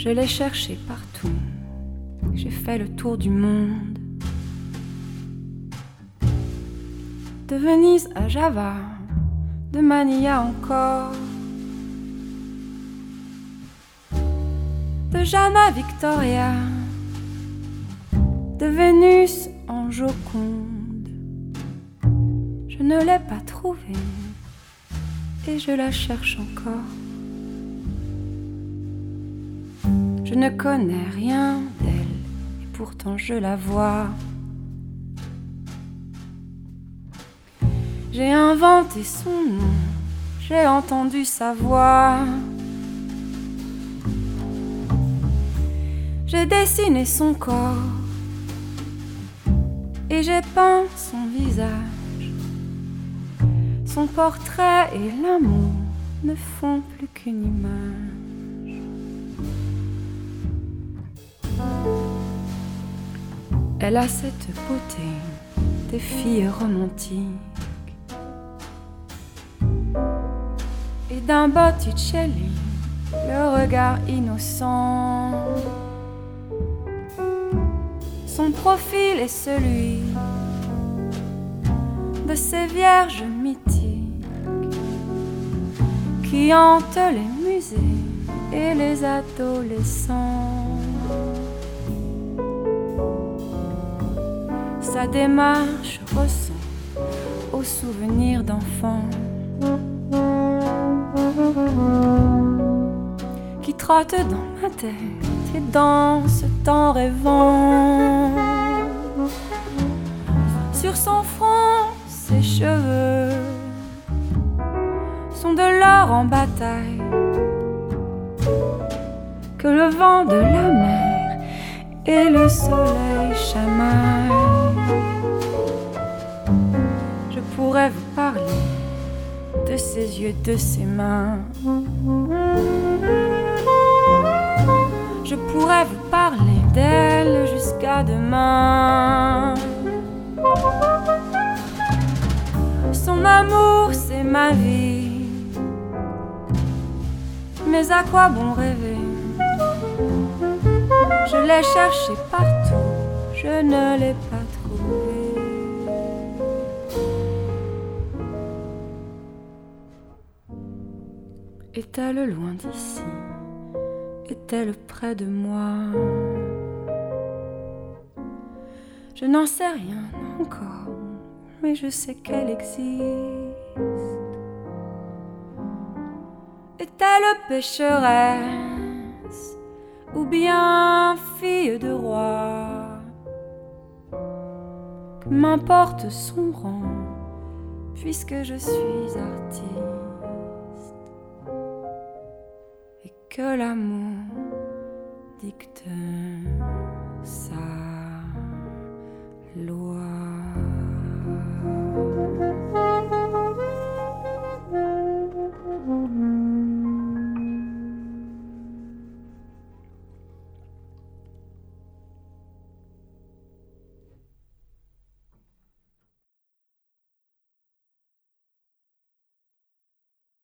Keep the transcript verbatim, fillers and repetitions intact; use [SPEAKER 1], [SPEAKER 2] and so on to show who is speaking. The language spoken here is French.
[SPEAKER 1] Je l'ai cherché partout, j'ai fait le tour du monde. De Venise à Java, de Manilla encore, de Jeanne à Victoria, de Vénus en Joconde. Je ne l'ai pas trouvée et je la cherche encore. Je ne connais rien d'elle et pourtant je la vois. J'ai inventé son nom, j'ai entendu sa voix. J'ai dessiné son corps et j'ai peint son visage. Son portrait et l'amour ne font plus qu'une image. Elle a cette beauté des filles romantiques et d'un Botticelli, le regard innocent. Son profil est celui de ces vierges mythiques qui hantent les musées et les adolescents. Sa démarche ressemble aux souvenirs d'enfants qui trottent dans ma tête et dansent en rêvant. Sur son front, ses cheveux sont de l'or en bataille que le vent de la mer et le soleil chamaillent. Je pourrais vous parler de ses yeux, de ses mains. Je pourrais vous parler d'elle jusqu'à demain. Son amour, c'est ma vie. Mais à quoi bon rêver? Je l'ai cherché partout, je ne l'ai pas trouvé. Est-elle loin d'ici? Est-elle près de moi? Je n'en sais rien encore, mais je sais qu'elle existe. Est-elle pécheresse ou bien fille de roi? Que m'importe son rang, puisque je suis artiste. Que l'amour dicte